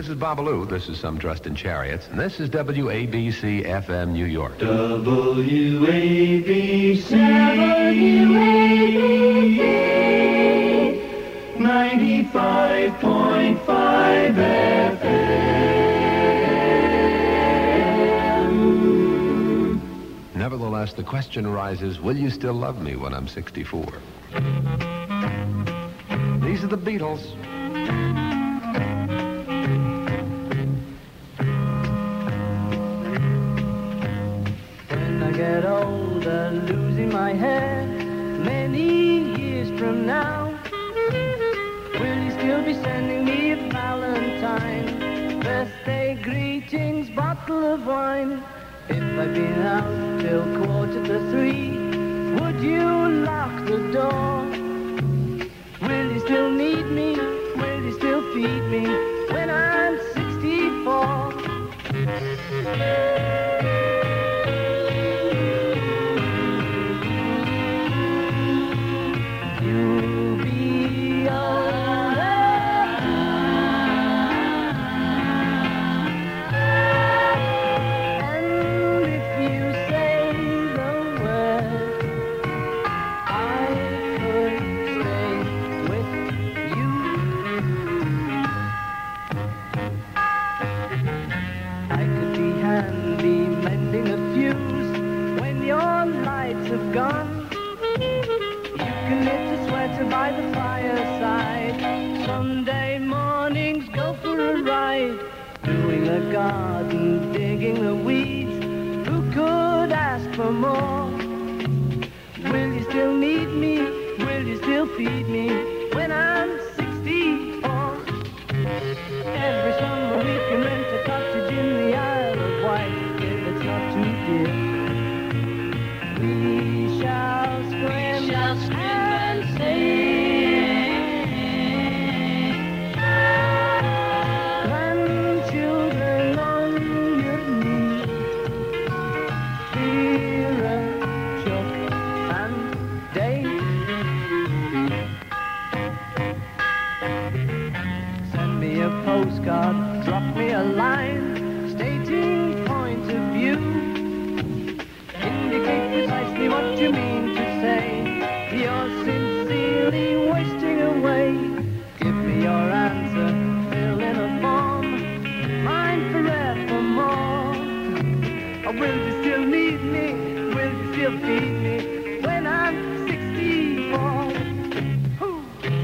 This is Babalu. This is Some Trust in Chariots. And this is WABC FM New York. WABC. 95.5 FM. Nevertheless, the question arises, will you still love me when I'm 64? These are the Beatles. When I get older, losing my hair, many years from now, will you still be sending me a Valentine? Birthday greetings, bottle of wine. If I've been out till 2:45, would you lock the door? Will you still need me? Will you still feed me when I'm 64? You'll be older, and if you say the word, I could stay with you. I could be handy mending a fuse when your lights have gone. You can knit a sweater by the fireside. Sunday mornings go for a ride, doing a garden, digging the weeds. Who could ask for more? Will you still need me? Will you still feed me when I'm 64? Every summer we can rent a cottage in the Isle of Wight if it's not too dear. We shall scream and sing. Grandchildren on your knee, Vera, Chuck and Dave. Send me a postcard, drop me a line, stating point of view. Indicate precisely what you mean to say. You're sincerely wasting away. Give me your answer, fill in a form, mine forevermore. Or will you still need me? Will you still feed me when I'm 64? Hoo.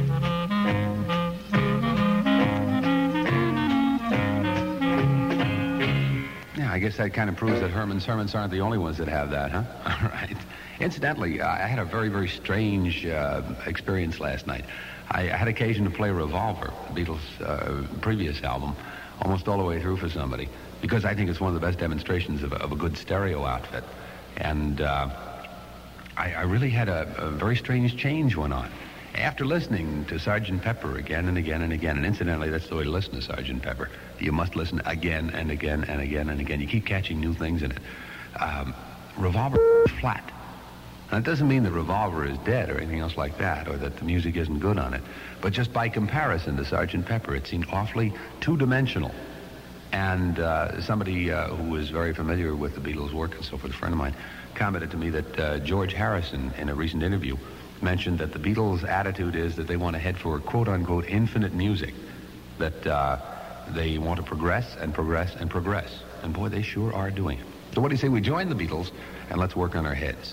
Yeah, I guess that kind of proves that Herman's Hermits aren't the only ones that have that, huh? All right. Incidentally, I had a very, very strange experience last night. I had occasion to play Revolver, the Beatles' previous album, almost all the way through for somebody, because I think it's one of the best demonstrations of a good stereo outfit. And I really had a very strange change went on. After listening to Sgt. Pepper again and again and again, and incidentally, that's the way to listen to Sgt. Pepper. You must listen again and again and again and again. You keep catching new things in it. Revolver is flat. Now, it doesn't mean that Revolver is dead or anything else like that, or that the music isn't good on it. But just by comparison to Sgt. Pepper, it seemed awfully two-dimensional. And somebody who was very familiar with the Beatles' work and so forth, a friend of mine, commented to me that George Harrison, in a recent interview, mentioned that the Beatles' attitude is that they want to head for quote-unquote infinite music, that they want to progress and progress and progress. And boy, they sure are doing it. So what do you say we join the Beatles and let's work on our heads?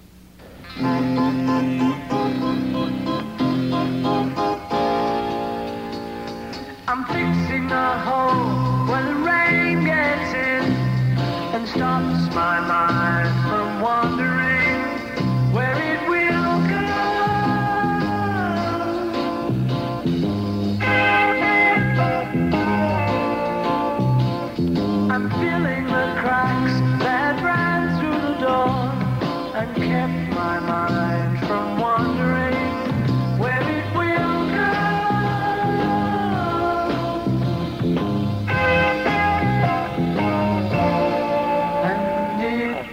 I'm fixing a hole where the rain gets in and stops my mind from wandering where it will go. I'm filling the cracks that ran through the door and kept my mind from wandering where it will go. And it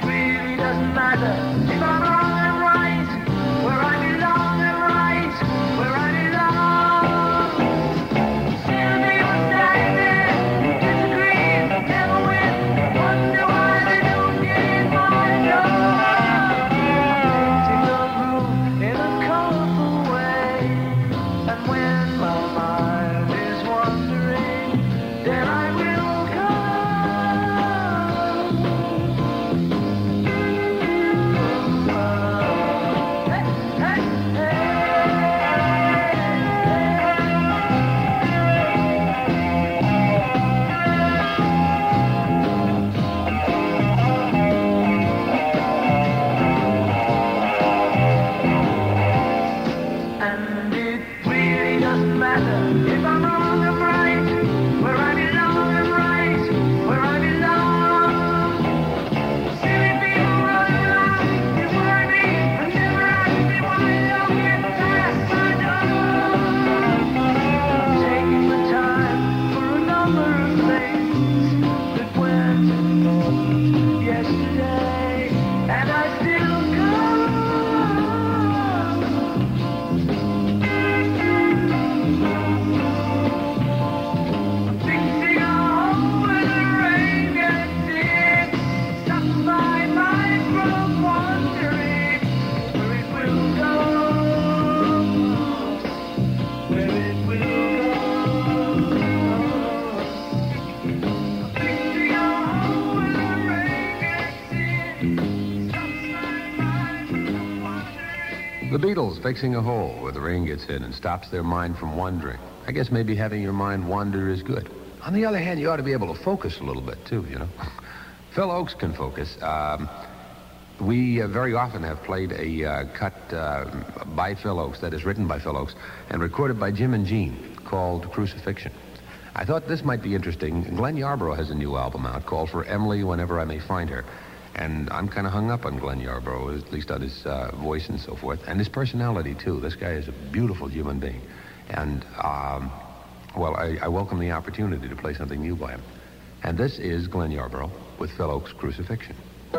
The Beatles fixing a hole where the rain gets in and stops their mind from wandering. I guess maybe having your mind wander is good. On the other hand, you ought to be able to focus a little bit, too, you know. Phil Ochs can focus. We very often have played a cut by Phil Ochs, that is written by Phil Ochs, and recorded by Jim and Gene, called Crucifixion. I thought this might be interesting. Glenn Yarbrough has a new album out called For Emily Whenever I May Find Her. And I'm kind of hung up on Glenn Yarbrough, at least on his voice and so forth, and his personality, too. This guy is a beautiful human being. And, well, I welcome the opportunity to play something new by him. And this is Glenn Yarbrough with Phil Ochs' Crucifixion.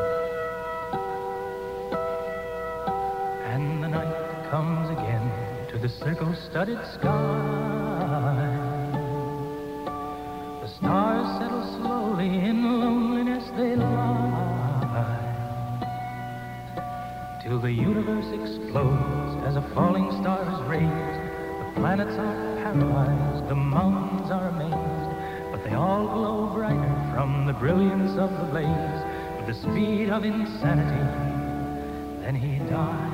And the night comes again to the circle-studded sky. The stars settle slowly in loneliness they lie. Till the universe explodes as a falling star is raised. The planets are paralyzed, the mountains are amazed, but they all glow brighter from the brilliance of the blaze. With the speed of insanity, then he died.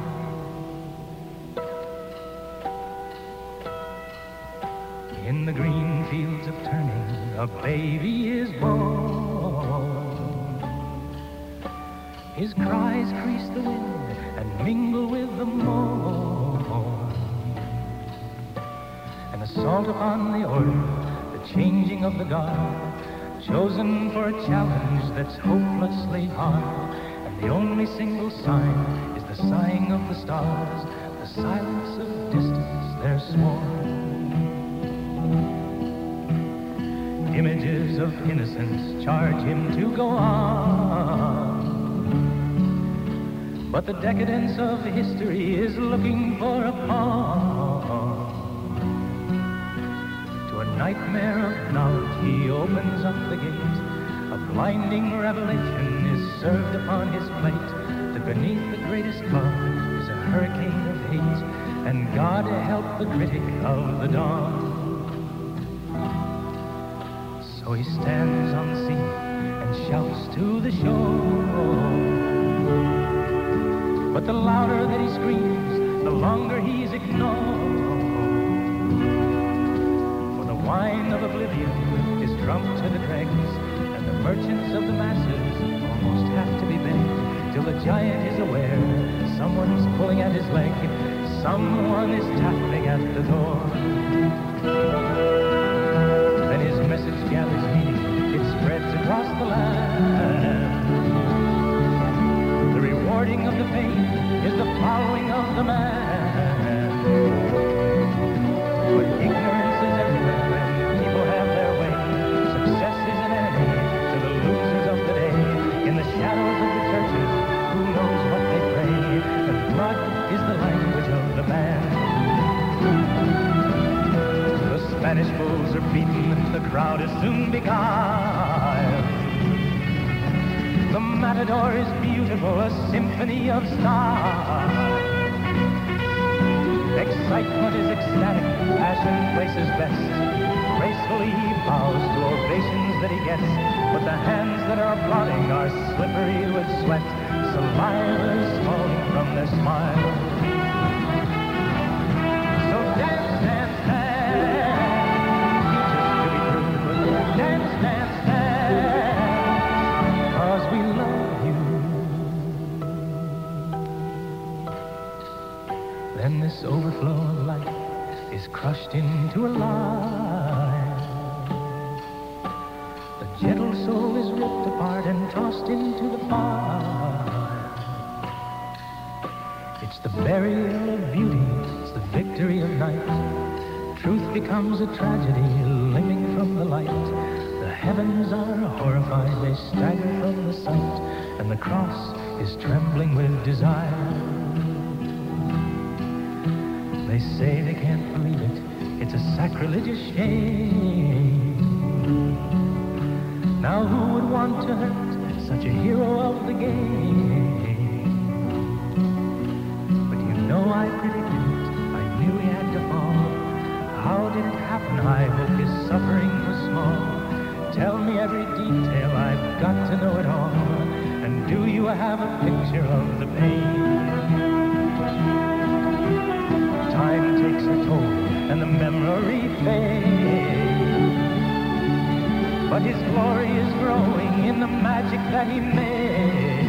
In the green fields of turning, a baby is born. His cries crease the wind and mingle with the morn. An assault upon the order, the changing of the guard, chosen for a challenge that's hopelessly hard. And the only single sign is the sighing of the stars, the silence of distance they're sworn. Images of innocence charge him to go on. But the decadence of history is looking for a pawn. To a nightmare of knowledge he opens up the gate. A blinding revelation is served upon his plate. That beneath the greatest love is a hurricane of hate. And God help the critic of the dawn. So he stands unseen and shouts to the shore. But the louder that he screams, the longer he's ignored. For the wine of oblivion is drunk to the dregs, and the merchants of the masses almost have to be begged, till the giant is aware someone's pulling at his leg, someone is tapping at the door. Then his message gathers meaning, it spreads across the land. The rewarding of the pain is the following of the man. But ignorance is everywhere and people have their way. Success is an enemy to the losers of the day. In the shadows of the churches, who knows what they pray? And blood is the language of the band. The Spanish bulls are beaten, the crowd is soon beguiled. The matador is beautiful, a symphony of style. Excitement is ecstatic, passion places best. Gracefully he bows to ovations that he gets, but the hands that are applauding are slippery with sweat. Saliva is falling from their smile. So dance, dance, dance. You just to be true. Dance, dance, dance. 'Cause we love you. Then this overflow of life is crushed into a lie. The gentle soul is ripped apart and tossed into the fire. It's the burial of beauty, it's the victory of night. Truth becomes a tragedy, limping from the light. The heavens are horrified, they stagger from the sight, and the cross is trembling with desire. They say they can't believe it, it's a sacrilegious shame. Now who would want to hurt such a hero of the game? But you know I predicted it, I knew he had to fall. How did it happen? I hope his suffering was small. Tell me every detail, I've got to know it all. And do you have a picture of the pain? glory fade. But his glory is growing in the magic that he made.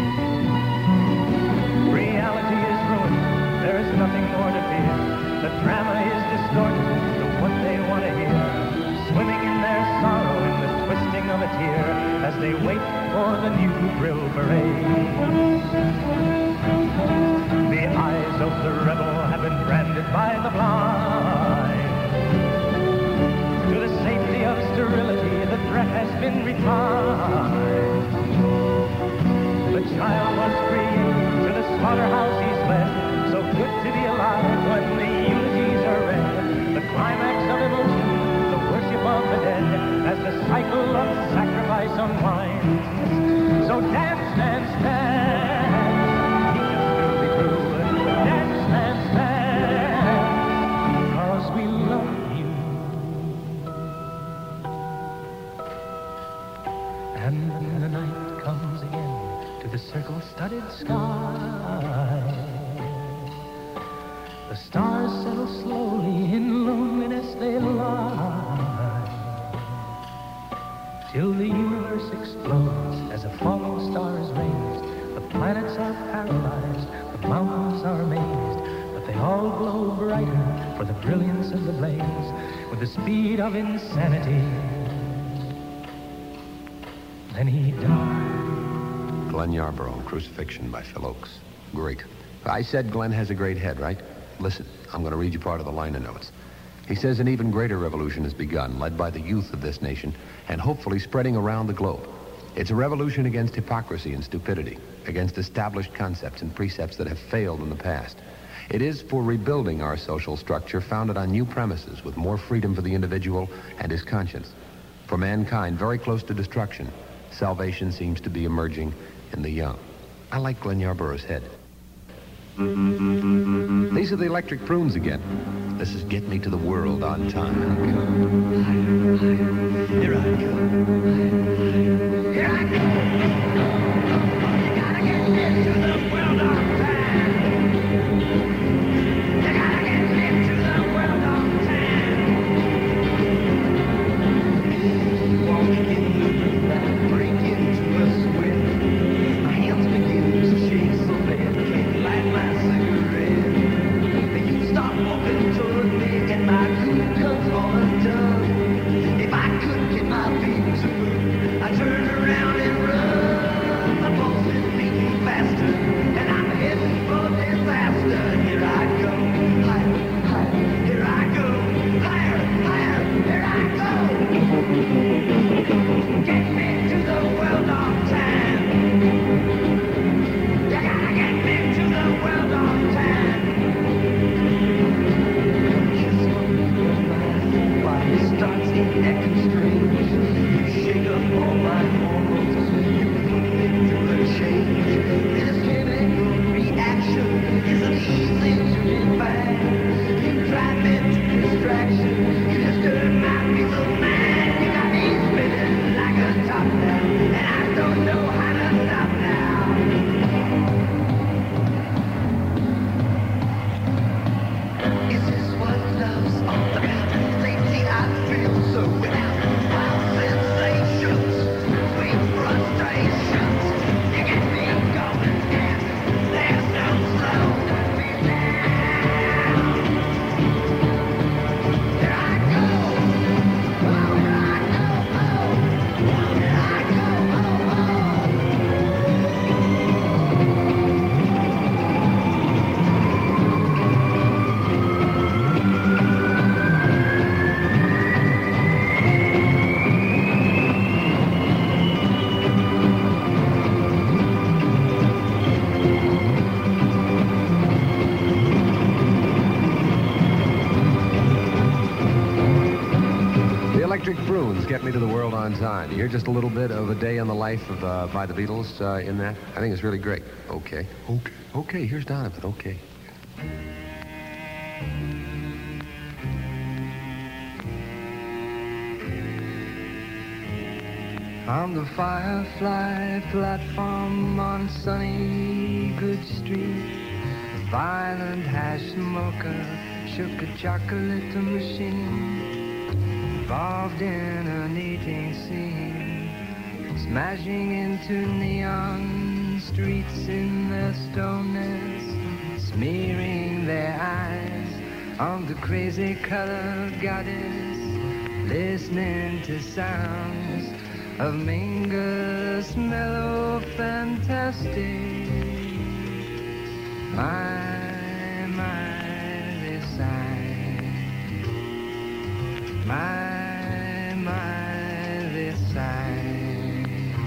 Reality is ruined, there is nothing more to fear. The drama is distorted to what they want to hear. Swimming in their sorrow in the twisting of a tear as they wait for the new thrill parade. The eyes of the rebel have been branded by the blind. To the safety of sterility, the threat has been refined. The child was free, to the slaughterhouse he's led. So good to be alive when the eulogies are read. The climax of emotion, the worship of the dead, as the cycle of sacrifice unwinds. So dance, dance, dance, he can still be true. Dance, dance, dance, because we love you. And then the night comes again to the circle-studded sky. The stars settle slowly, in loneliness they lie, till the universe explodes as a falling star is raised. The planets are paralyzed, the mountains are amazed, but they all glow brighter for the brilliance of the blaze, with the speed of insanity. Then he died. Glenn Yarborough, Crucifixion by Phil Oakes. Great. I said Glenn has a great head, right? Listen, I'm going to read you part of the liner notes. He says an even greater revolution has begun, led by the youth of this nation, and hopefully spreading around the globe. It's a revolution against hypocrisy and stupidity, against established concepts and precepts that have failed in the past. It is for rebuilding our social structure founded on new premises with more freedom for the individual and his conscience. For mankind very close to destruction, salvation seems to be emerging in the young. I like Glenn Yarborough's head. These are the Electric Prunes again. This is Get Me to the World on Time. Here I go. Here I go. You gotta get me to the world on time. You gotta get me to the world on time. Walking in the room that break into a sweat. My hands begin to shake so bad can't light my cigarette. You start walking toward me and my cool comes all undone. If I could get my feet to move, I turn around and run. My pulse is beating faster and I'm heading for disaster. Here I go, higher, higher. Here I go, higher, higher. Here I go. Get me to the world on time. You gotta get me to the world on time. Kiss my body starts acting strange. You shake up all my hormones. You put me through a change. This chemical reaction isn't easy to define. You drive me to distraction. You just turn my people mad. You got me spinning like a top down, and I don't know how to stop now. Is this what love's all about? Lately I feel so without wild sensations, sweet frustrations. You get me going fast. There's no slowing me down. Here I go. Oh, here I go. Oh, here I go. Oh, The Electric Prunes, Get Me to the World on Time. You hear just a little bit of a day in the life of by the Beatles in that. I think it's really great. Okay. Here's Donovan. Okay. On the Firefly platform on sunny Good Street, the violent hash smoker shook a chocolate machine involved in an eating scene, smashing into neon streets in their stoneness, smearing their eyes on the crazy colored goddess, listening to sounds of Mingus, mellow, fantastic. My, this side. My, this side.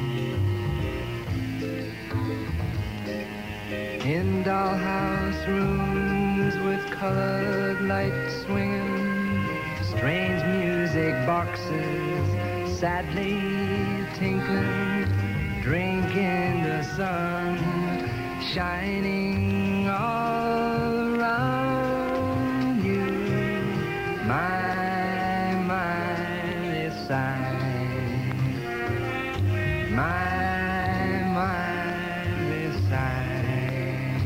In dollhouse rooms with colored lights swinging, strange music boxes sadly tinkling, drinking the sun, shining all around you. My, this side. My, this side.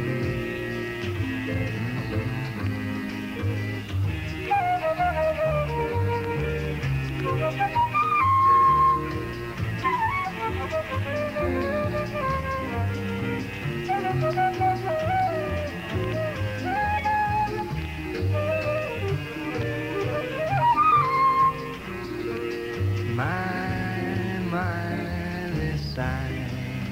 My, this side.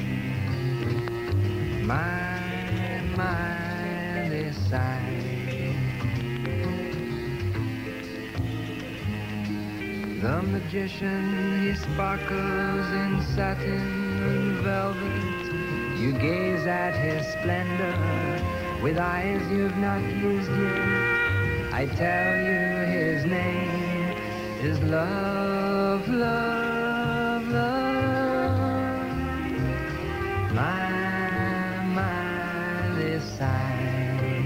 My, this side. The magician, he sparkles in satin and velvet. You gaze at his splendor with eyes you've not used yet. I tell you his name is love, love, love. My, this side.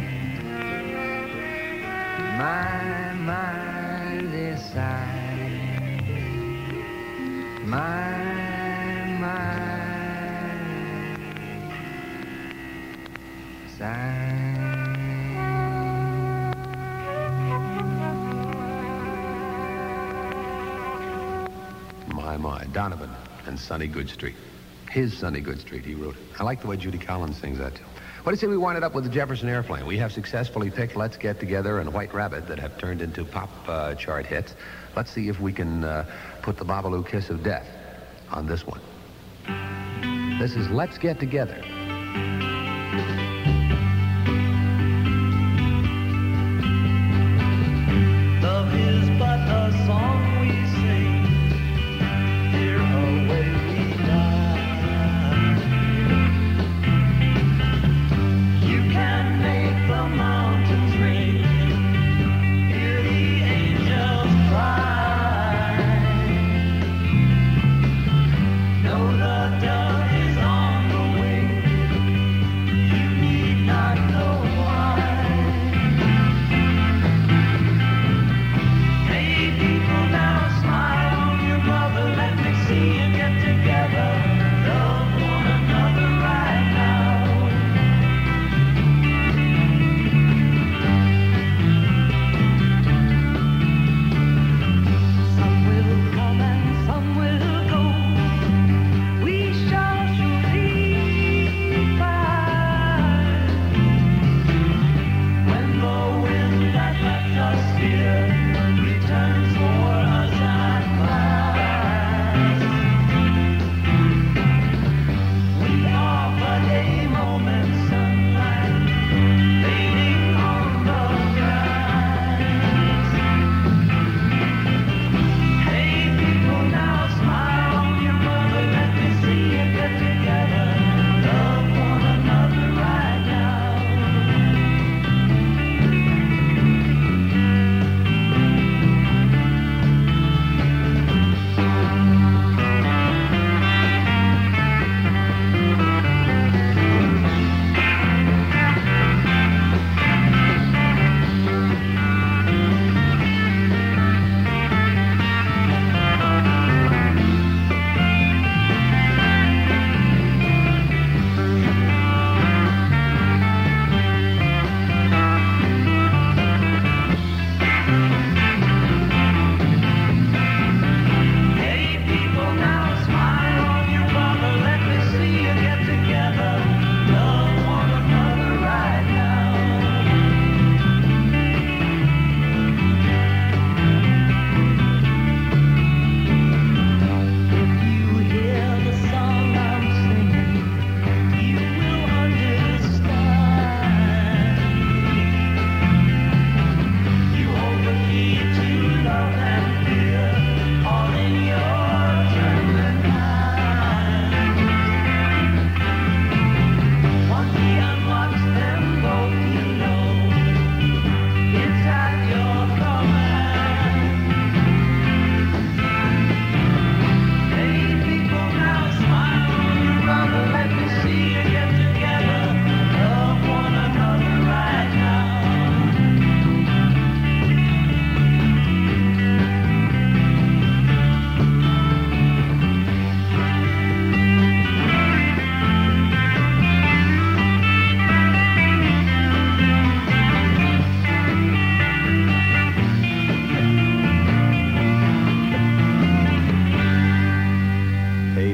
My, this side. My, side. My, Donovan and Sonny Goodstreet. His Sonny Goodstreet, he wrote it. I like the way Judy Collins sings that, too. What do you say we wind it up with the Jefferson Airplane? We have successfully picked Let's Get Together and White Rabbit that have turned into pop chart hits. Let's see if we can put the Babalu Kiss of Death on this one. This is Let's Get Together. Love is but a song we sing, here away we die. You can make the mountains ring, hear the angels cry. Know the dove is on the wing, you need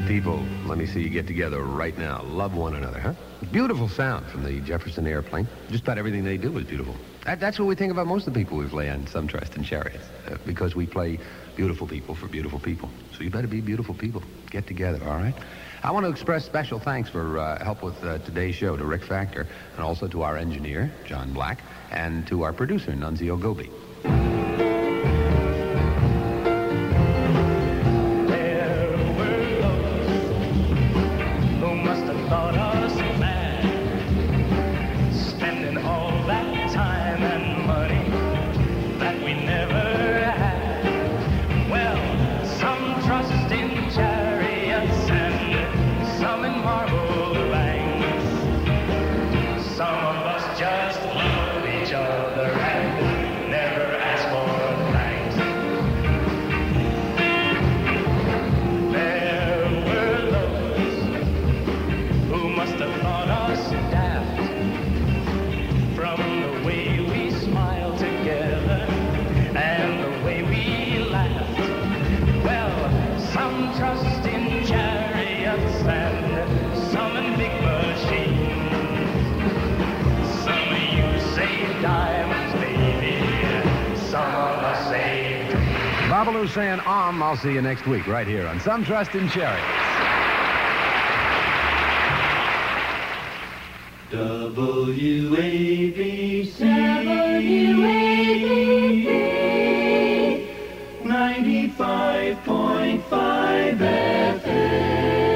people, let me see you get together right now. Love one another, huh? Beautiful sound from the Jefferson Airplane. Just about everything they do is beautiful. That's what we think about most of the people we play on Some Trust in Chariots, because we play beautiful people for beautiful people. So you better be beautiful people. Get together, all right? I want to express special thanks for help with today's show to Rick Factor, and also to our engineer, John Black, and to our producer, Nunzio Gobi. Babalu saying, I'll see you next week right here on Some Trust in Chariots. WABC 95.5 FM.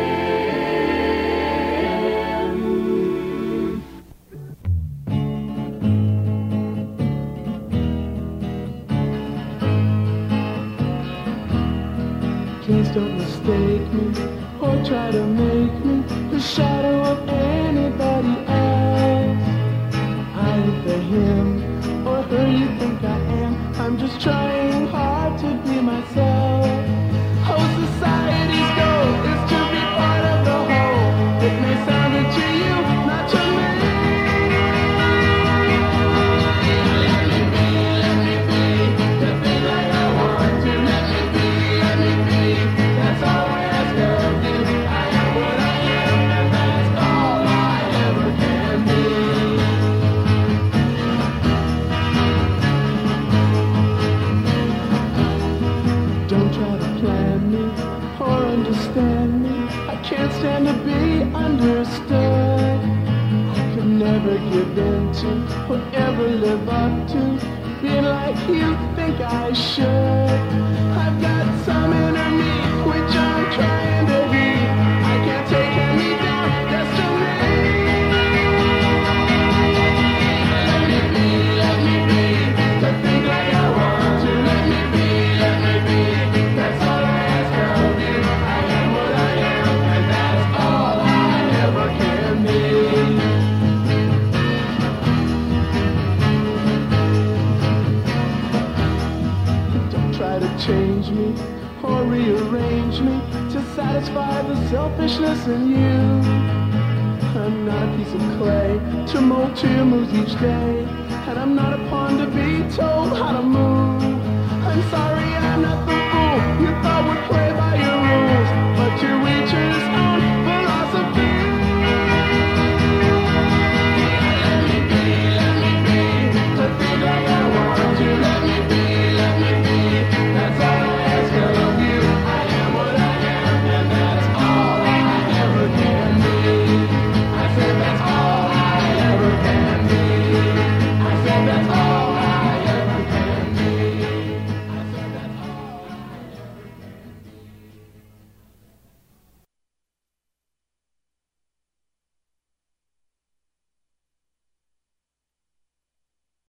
Please don't mistake me or try to make me the shadow of anybody else. I ain't the him or her you think I am. I'm just trying hard to be myself. How society's goal is to be part of the whole. It may sound good to you, not to me. Let me be the thing like I want to. Let me be. That's all I ask of you. I am what I am, and that's all I ever can be. Don't try to plan me or understand me. I can't stand to be understood. I could never give in to or ever live up to being like you think I should. I've got some inner me which I'm trying to heal. I can't take me down destiny. Let me be, to think like I want to. Let me be, that's all I ask of you. I am what I am, and that's all I ever can be. Try to change me or rearrange me to satisfy the selfishness in you. I'm not a piece of clay to mold to your moves each day, and I'm not a pawn to be told how to move. I'm sorry I'm not the fool you thought would play by